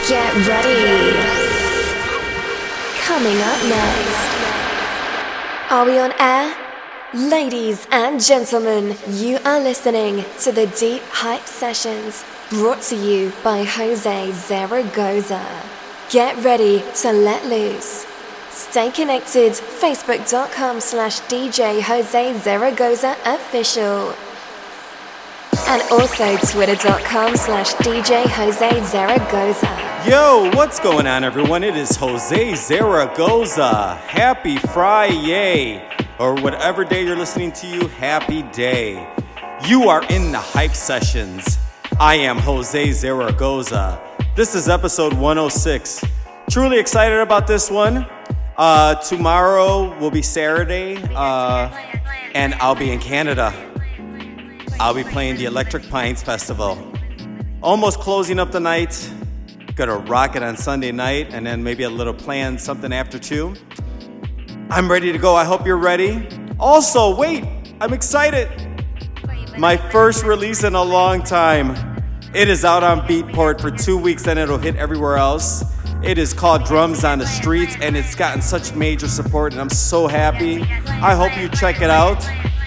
Get ready. Coming up next. Are we on air? Ladies and gentlemen, you are listening to the Deep Hype Sessions, brought to you by Jose Zaragoza. Get ready to let loose. Stay connected, facebook.com/DJ Jose Zaragoza official. And also twitter.com/DJ Jose Zaragoza. Yo, what's going on, everyone? It is Jose Zaragoza. Happy Friday, or whatever day you're listening to you, happy day. You are in the Hype Sessions. I am Jose Zaragoza. This is episode 106. Truly excited about this one. Tomorrow will be Saturday, and I'll be in Canada. I'll be playing the Electric Pines Festival. Almost closing up the night. Gonna rock it on Sunday night, and then maybe a little plan, something after 2. I'm ready to go. I hope you're ready. Also, wait, I'm excited. My first release in a long time. It is out on Beatport for 2 weeks, and it'll hit everywhere else. It is called Drums on the Streets, and it's gotten such major support, and I'm so happy. I hope you check it out.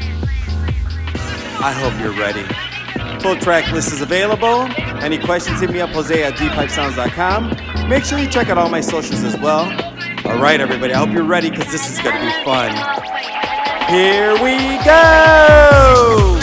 I hope you're ready. Full track list is available. Any questions, hit me up, Jose@deeppipesounds.com. Make sure you check out all my socials as well. All right, everybody, I hope you're ready, because this is going to be fun. Here we go!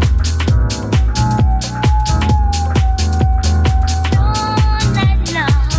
Don't let love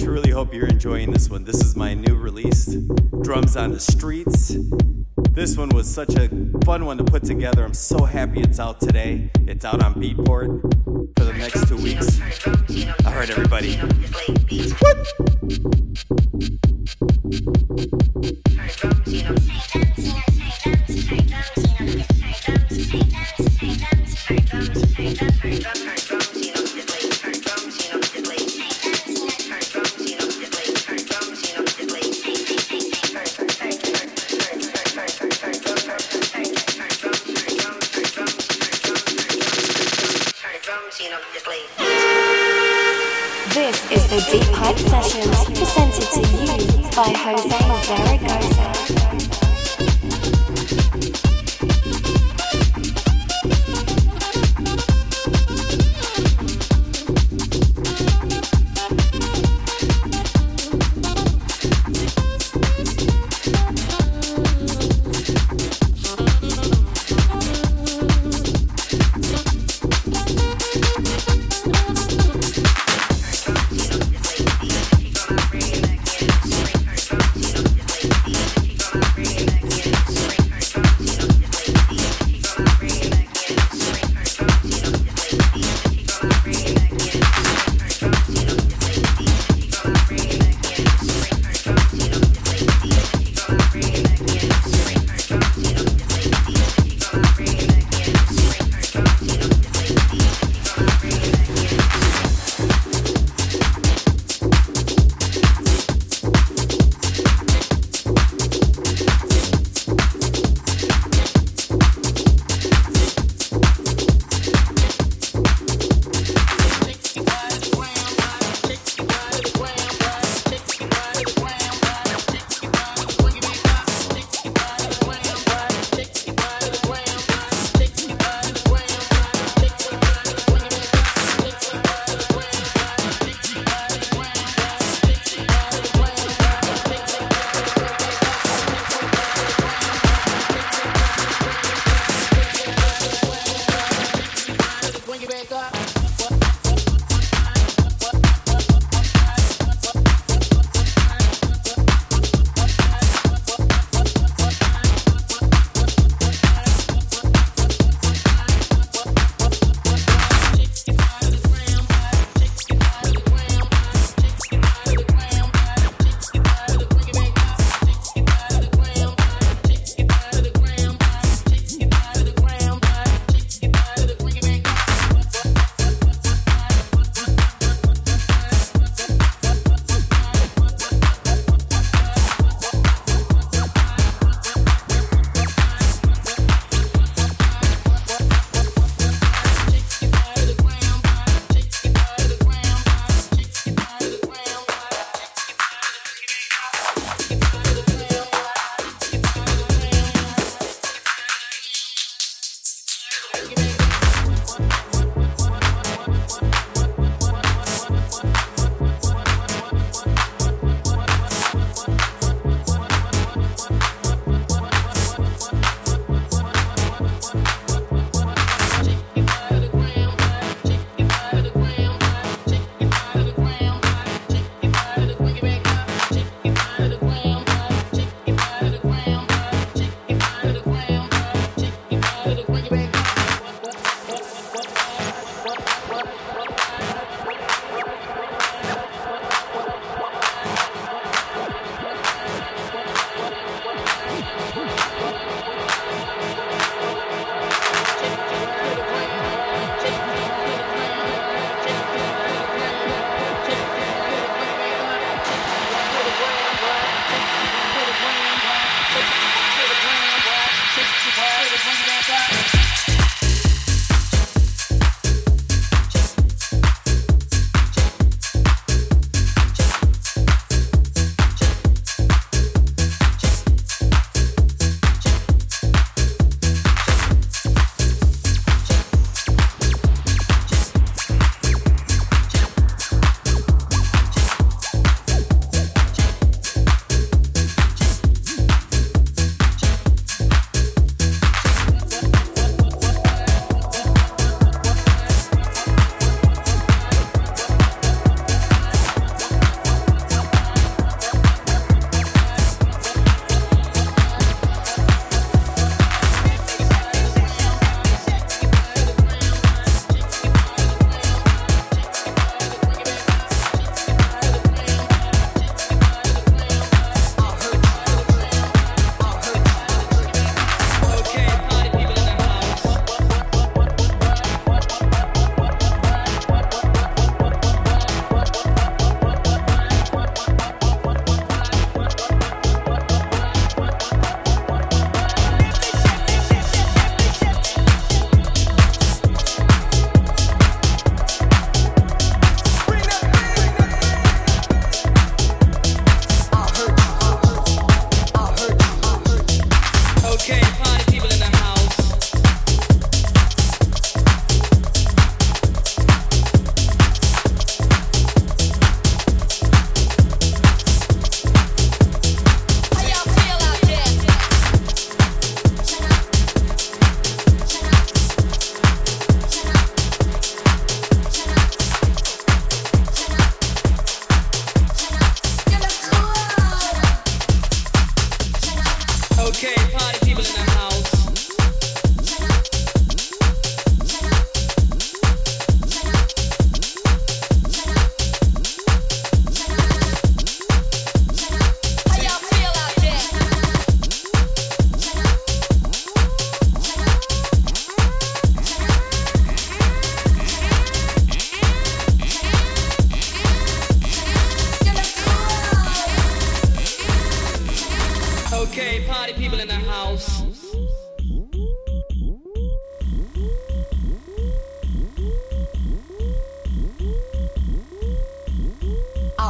truly hope you're enjoying this one. This is my new release, Drums on the Streets. This one was such a fun one to put together. I'm so happy it's out today. It's out on Beatport for the next 2 weeks. All right, everybody. What? This is the Deep Hype Sessions, presented to you by Jose Zaragoza.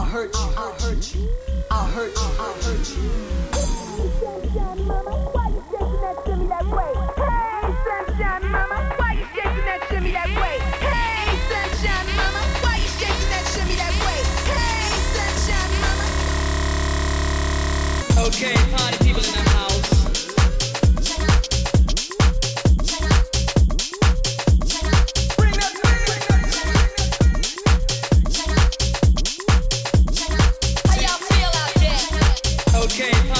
hurt you. I'll hurt you. I'll hurt you. I'll hurt you. Sunshine mama, why you shaking that shimmy that way? Hey, sunshine mama, why you shaking that shimmy that way? Hey, sunshine mama, why you shaking that shimmy that way? Hey, sunshine mama. Okay, party people in the house. Okay.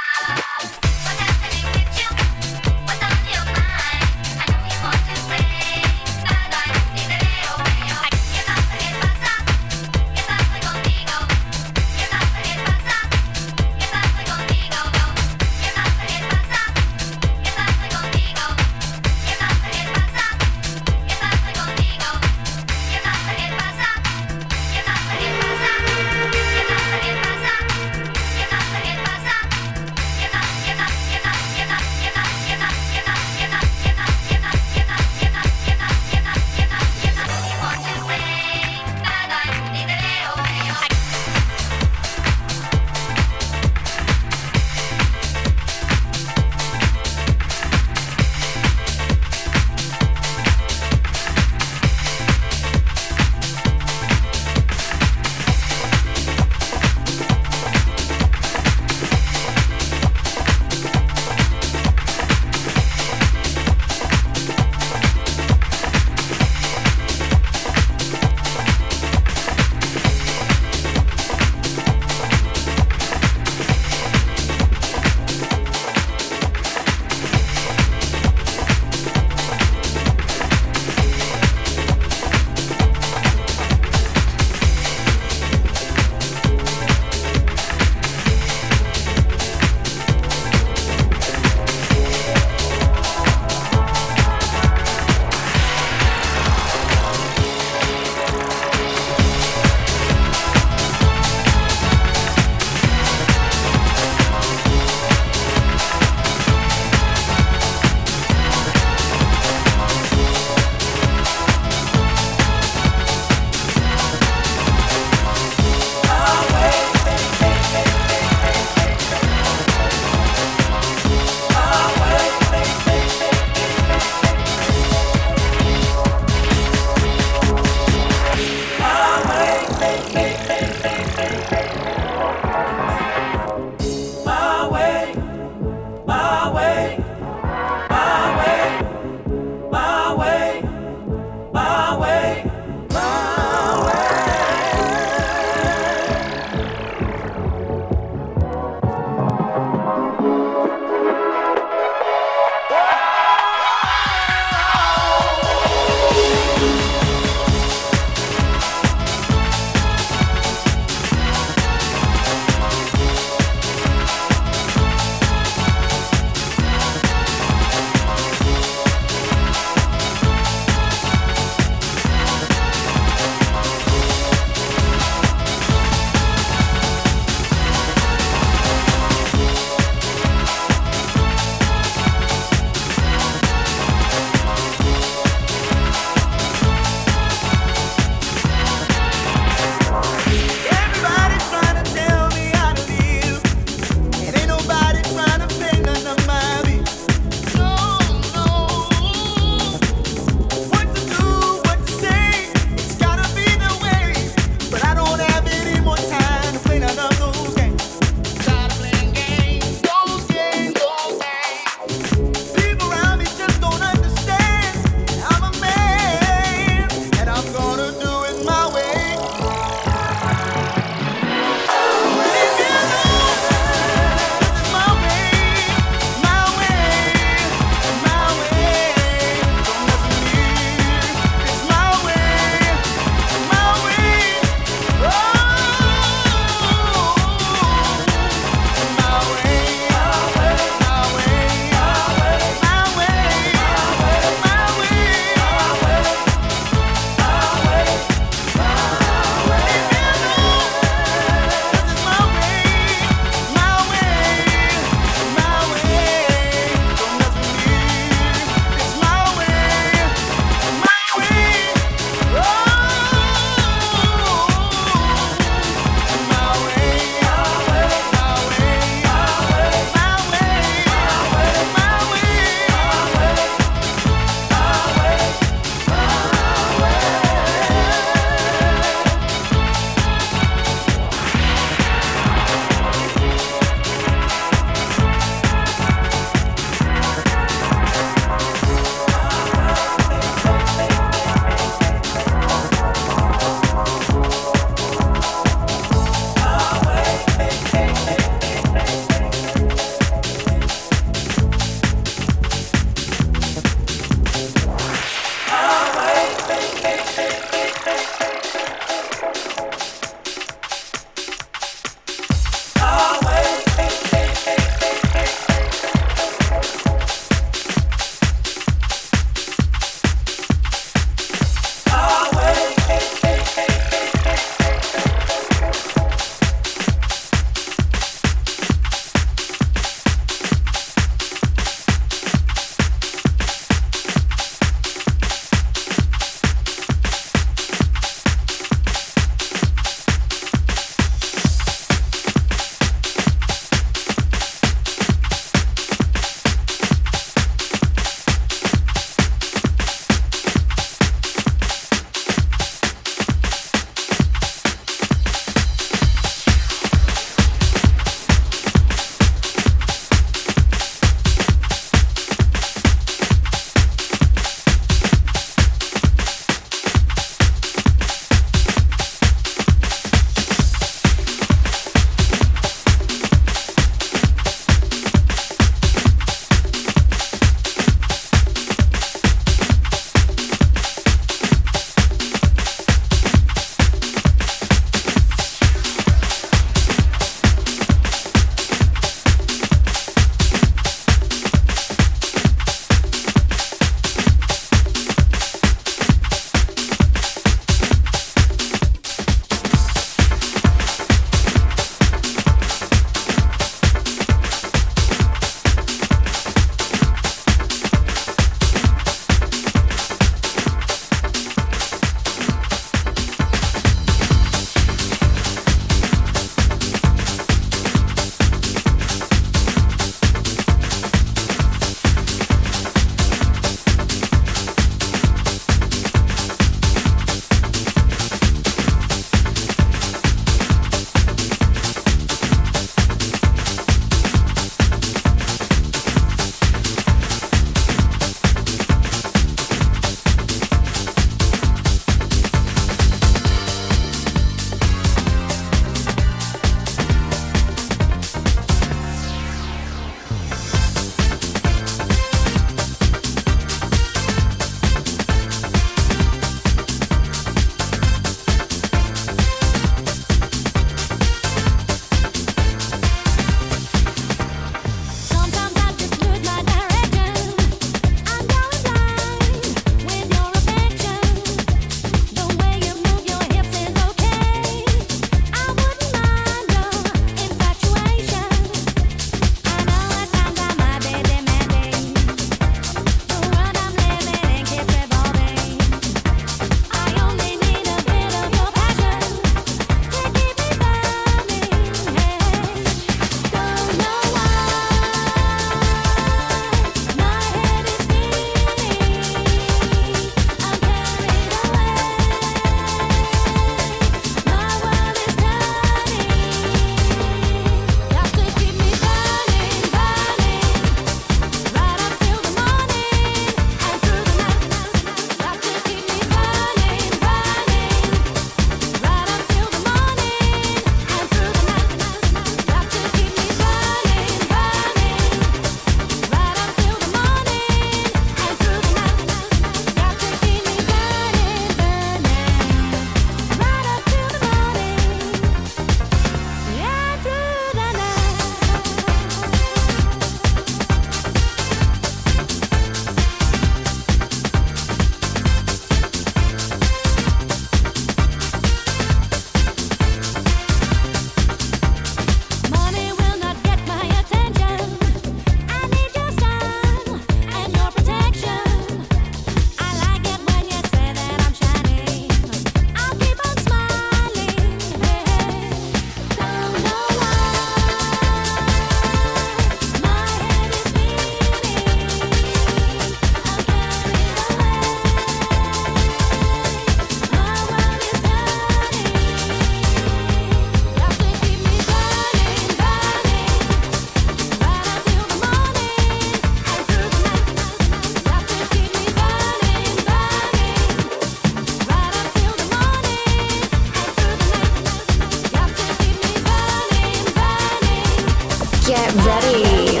Get ready.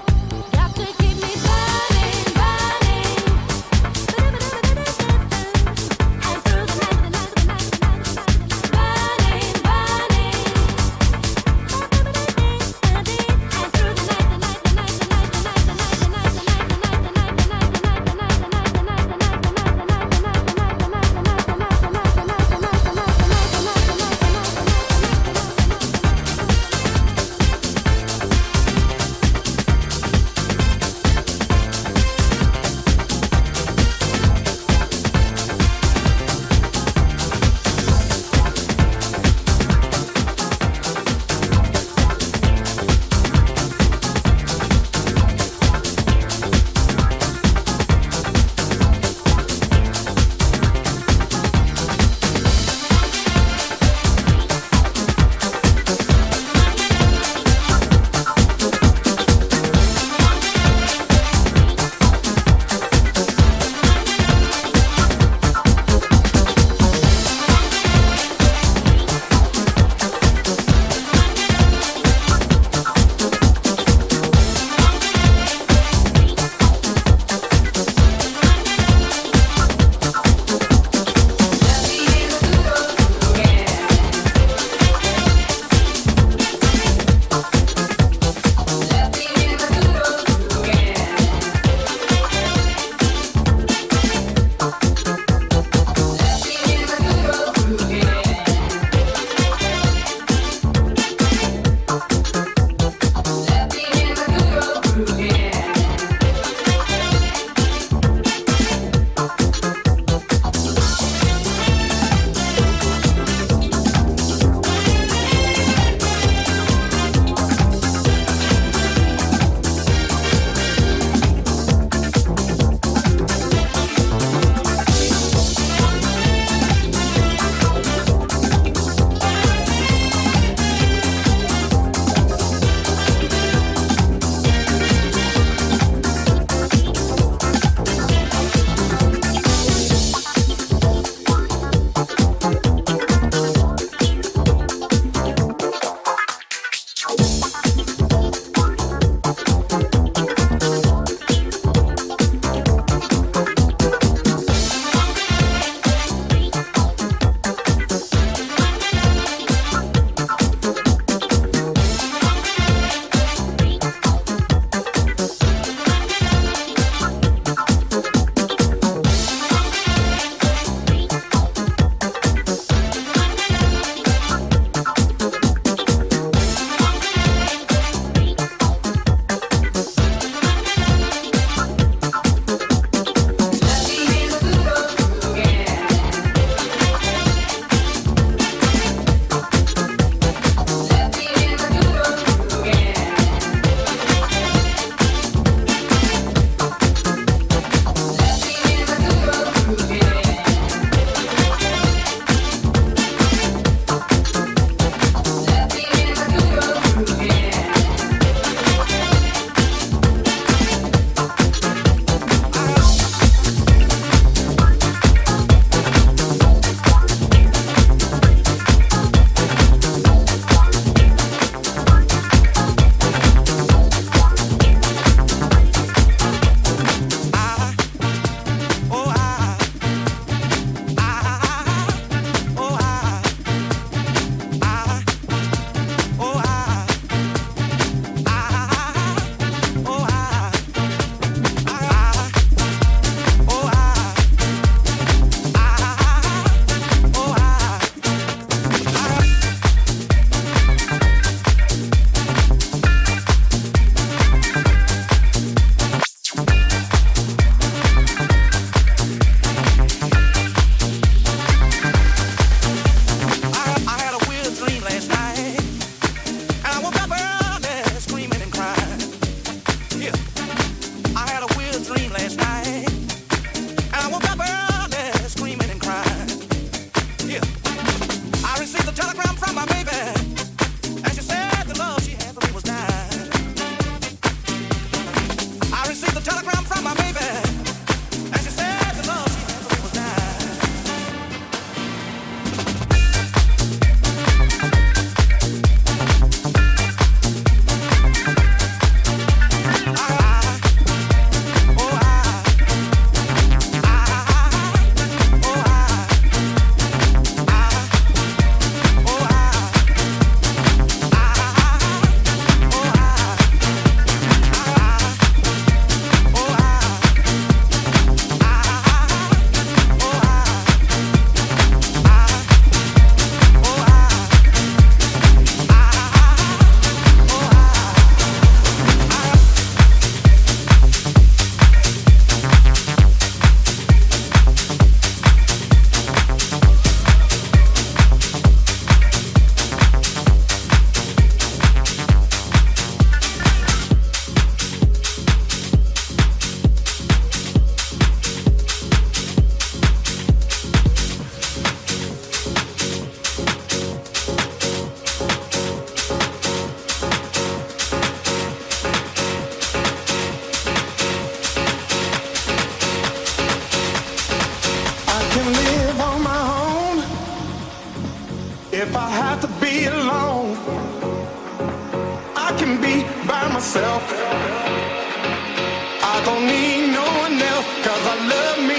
Got to keep me burning, burning. can live on my own if I have to be alone. I can be by myself. I don't need no one else, 'cause I love me.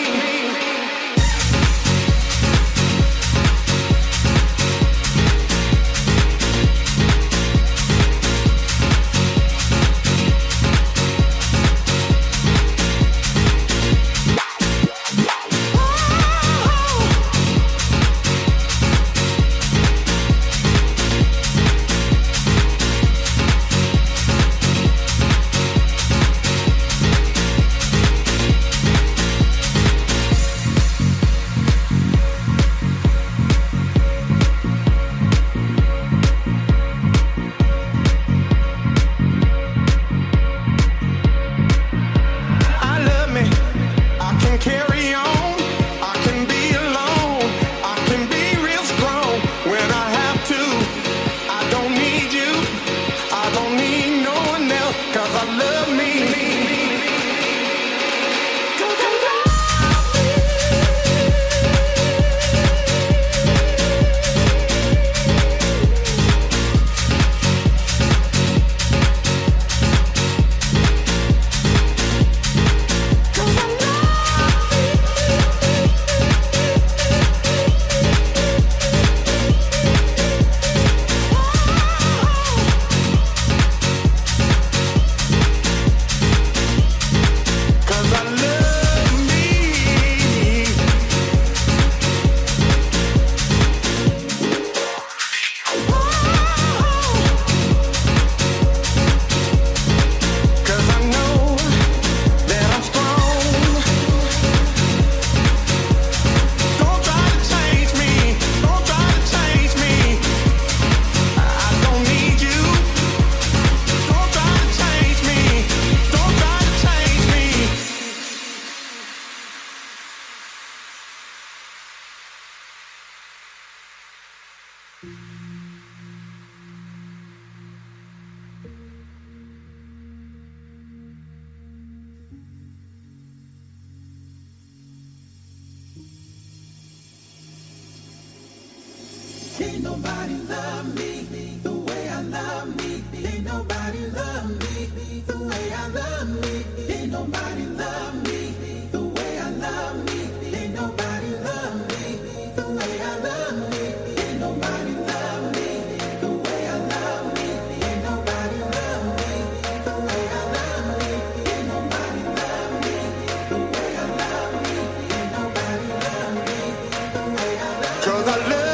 Can't nobody love me the way I love me. Ain't nobody love me the way I love me. Ain't nobody love me the way I love me. Ain't nobody love me the way I love me. Ain't nobody love me the way I love me. Ain't nobody love me the way I love me. Ain't nobody love me the way I love me. Ain't nobody love me the way I love me. 'Cause I love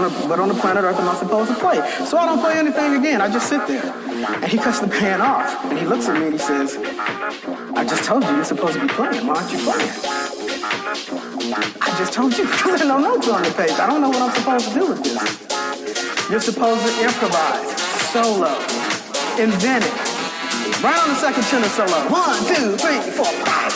what on the planet Earth am I supposed to play? So I don't play anything again. I just sit there. And he cuts the band off. And he looks at me and he says, I just told you you're supposed to be playing. Why aren't you playing? I just told you because there are no notes on the page. I don't know what I'm supposed to do with this. You're supposed to improvise, solo, invent it. Right on the second tenor solo. 1, 2, 3, 4, 5.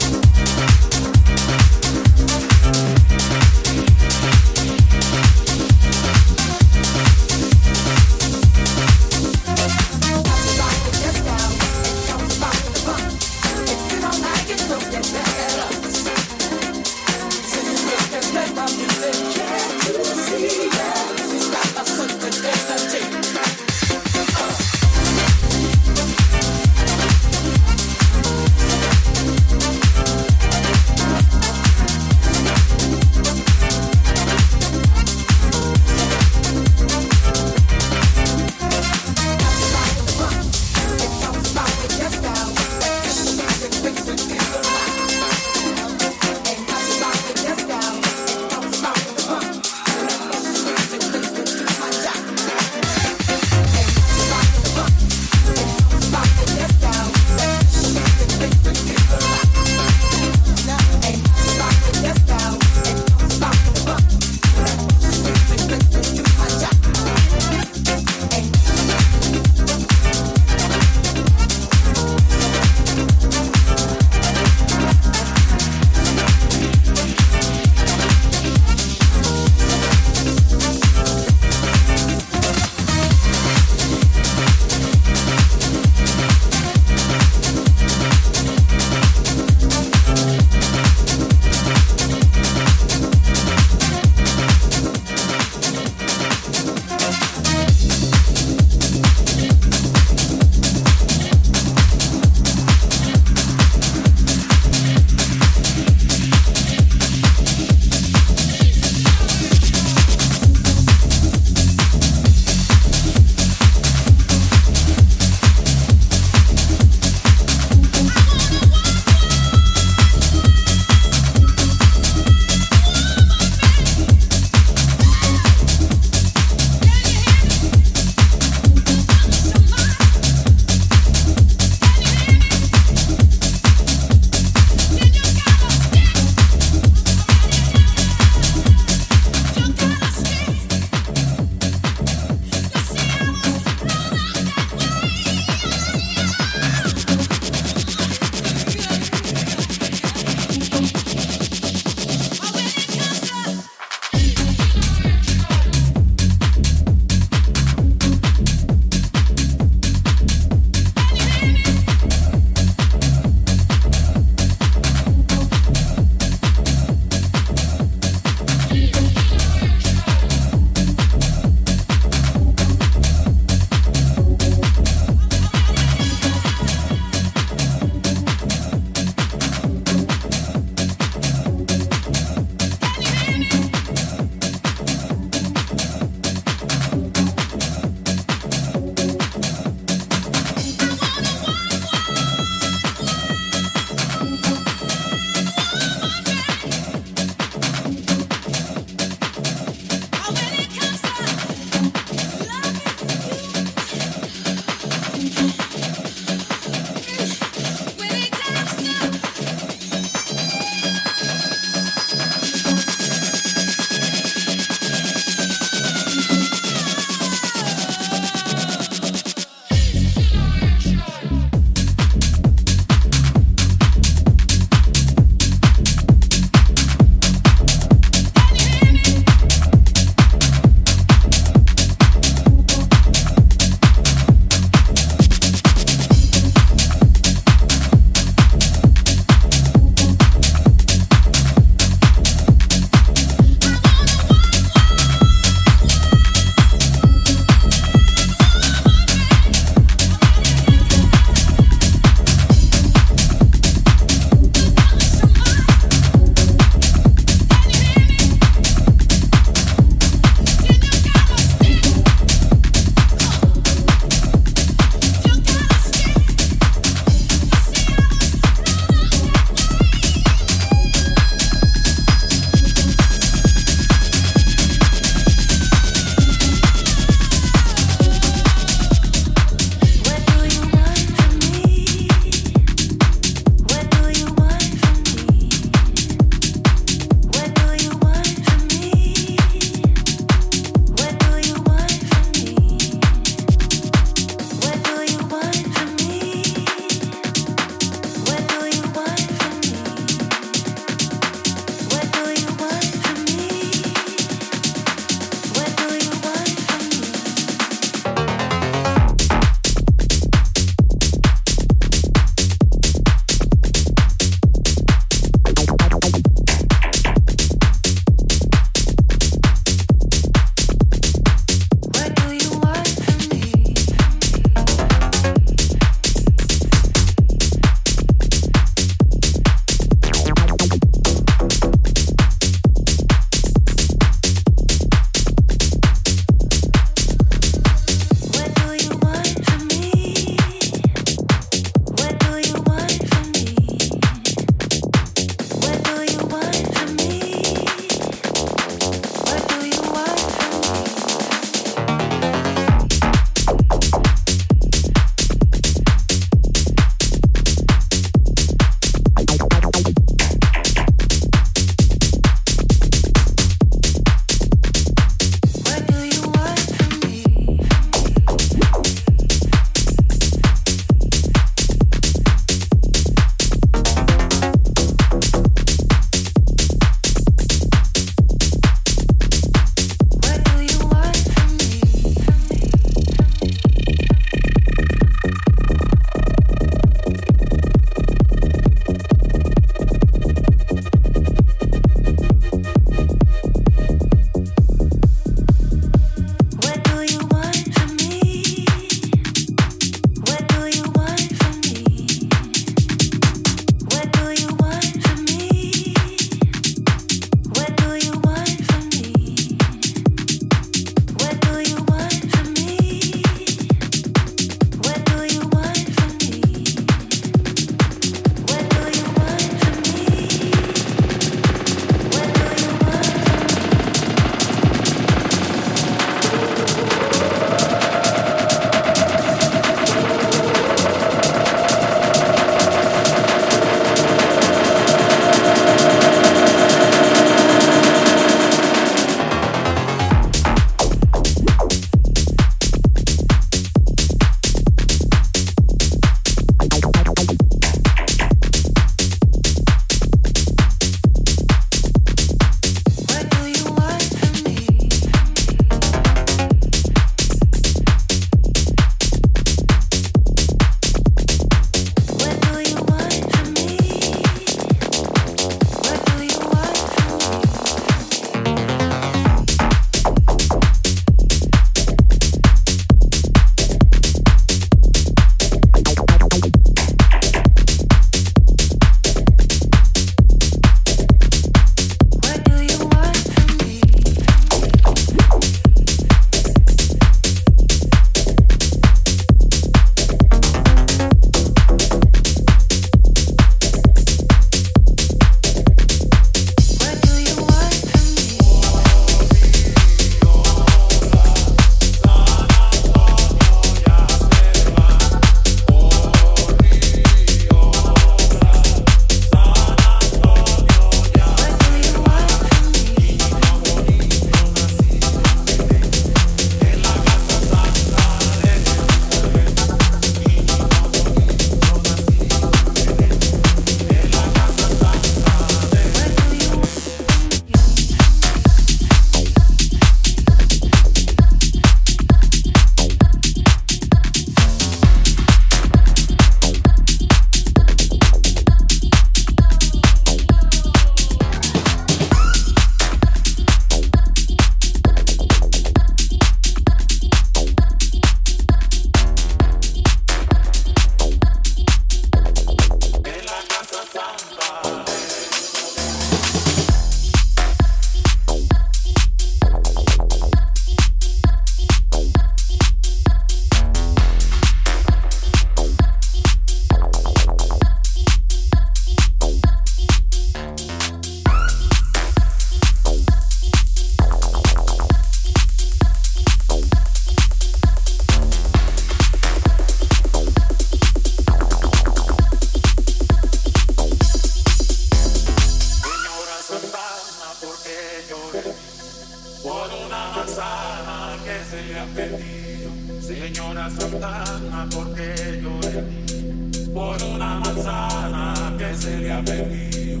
por una manzana que se le ha perdido. Señora Santana, porque lloré por una manzana que se le ha perdido.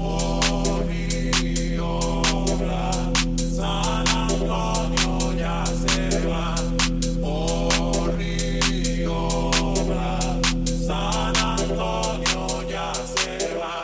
Oriola, San Antonio ya se va. Oriola, San Antonio ya se va.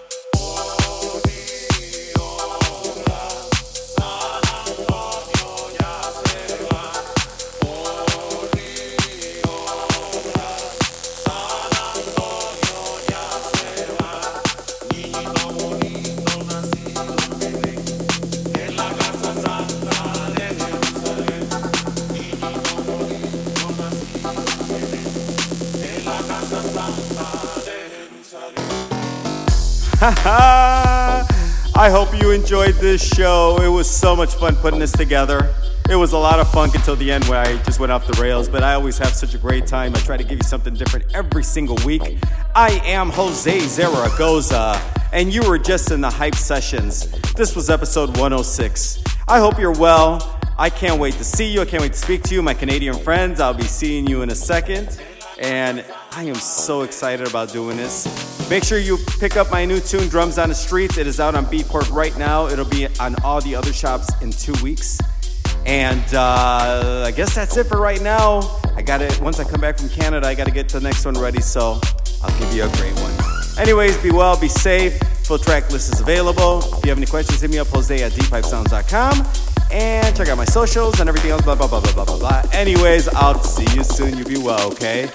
I hope you enjoyed this show. It was so much fun putting this together. It was a lot of funk until the end where I just went off the rails, but I always have such a great time. I try to give you something different every single week. I am Jose Zaragoza, and you were just in the Hype Sessions. This was episode 106. I hope you're well. I can't wait to see you. I can't wait to speak to you, my Canadian friends. I'll be seeing you in a second. And I am so excited about doing this. Make sure you pick up my new tune, Drums on the Streets. It is out on Beatport right now. It'll be on all the other shops in 2 weeks. And I guess that's it for right now. Once I come back from Canada, I got to get the next one ready. So I'll give you a great one. Anyways, be well, be safe. Full track list is available. If you have any questions, hit me up, Jose@deeppipesounds.com. And check out my socials and everything else, blah, blah, blah, blah, blah, blah, blah. Anyways, I'll see you soon. You be well, okay?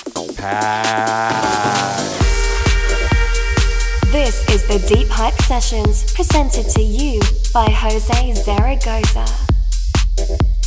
Pass. This is the Deep Hype Sessions, presented to you by Jose Zaragoza.